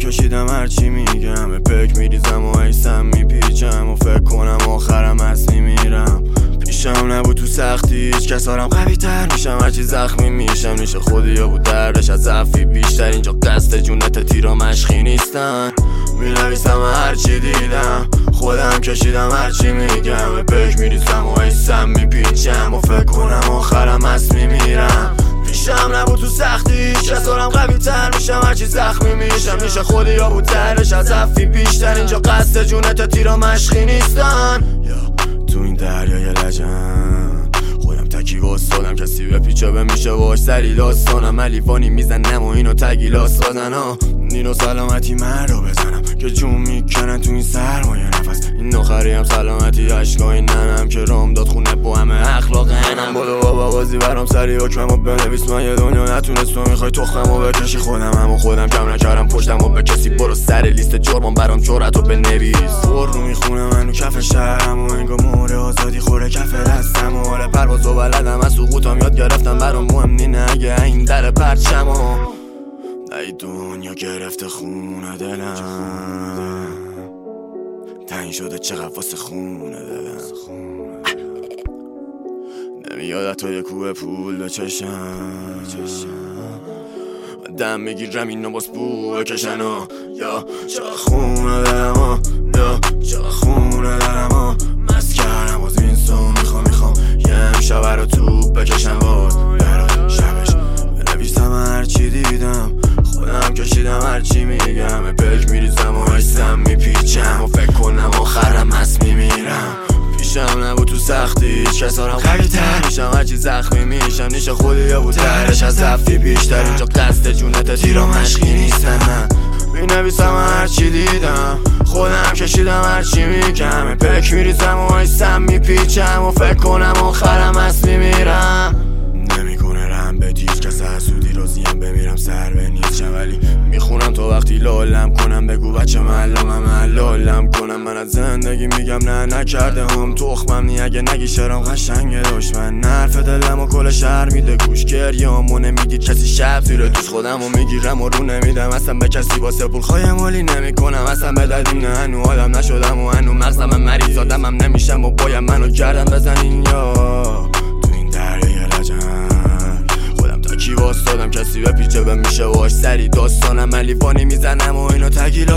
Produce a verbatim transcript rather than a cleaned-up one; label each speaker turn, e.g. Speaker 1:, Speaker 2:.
Speaker 1: کشیدم هرچی میگم به پک میریزم و ایسم میپیچم و فکر کنم آخرم از میمیرم. پیشم نبود تو سختی هیچ کس آرم قوی تر میشم هرچی زخمی میشم. نیشه خودی یا بود دردش از ضعفی بیشتر. اینجا قصد جونت تیرا مشخی نیستن. مینویسم هرچی دیدم خودم کشیدم هرچی میگم به پک میریزم و ایسم میپیچم و فکر کنم آخرم از میمیرم. پیشم نبود تو سختی هیچ کس آرم قوی تر میشم هرچی زخمی میشم. نیشه خودی یا بود دردش از ضعفی بیشتر. اینجا قصد جونت تیرا مشخی نیستن. تو این دریای لجن خودم تکی واسادم کسی به پیچه بمیشه باش سری داستانم. علیوانی میزنم و اینو تگیلاس دادن ها. اینو سلامتی من رو بزنم که جون میکنن تو این سرمایه نفس. این آخری هم سلامتی عشقای ننم که رام داد خونه با همه اخلاق هنم. بودو بابا بازی برام سری حکمم و بنویس من یه دنیا نتونست تو میخوای تخمم و بکشی. خودم هم و خودم کم نکردم پشتم و به کسی. برو سر لیست جرمم برام جرأت و بنویس. پر رو میخونم منو کف شهرم و انگار مهر آزادی خوره کف دستم و حال پرواز و بلدم از سقوطم یاد گرفتم برام مهم نینه اگه این در پرچم و ای دنیا گرفته خونه دلم تنگ شده چقدر واسه خونه دلم. نمیاد تا یه کوه پول بچشم دم میگیرم اینو باز بو بکشن و یا چقدر خونه دلم ها یا چقدر خونه دلم ها. مست کردم باز این سو میخوام میخوام یه امشب رو توپ بکشم باز برای شبش بنویسم هرچی دیدم خودم کشیدم هرچی میگم به پک میریزم و ایسم میپیچم و فکر کنم آخرم از میمیرم. پیشم نبود تو سختی هیچ کس آرم قوی تر میشم هرچی زخمی میشم. نیشه خودی یا بود دردش از ضعفی بیشتر. اینجا قصد جونت تیرا مشخی نیستن. مینویسم هرچی دیدم خودم کشیدم هرچی میگم به پک میریزم و ایسم میپیچم و فکر کنم آخرم از میمیرم. نمیکنه رم به هیچ کس حسودی راضیم بمیرم سر به نیستم ولی میخونم تو وقتی لالم کنم بگو بچه معلومم لالم کنم. من از زندگی میگم نه نکرده هم تخمم نی اگه نگی شرام قشنگه دشمن. نرف دلم و کل شهر میده گوش گریام و نمیدید کسی شب زیر دوست خودم و میگیرم و رو نمیدم اصلا به کسی واسه پول خواهی مالی نمی کنم. اصلا به دردیم نه هنو آدم نشدم و هنو مغزم مریض آدم هم نمیشم و باید منو گردن بزنین یا تو این دریای لجن کی واسدادم کسی به پیچه به میشه واش سری داستانم علیوانی میزنم و اینو تگیل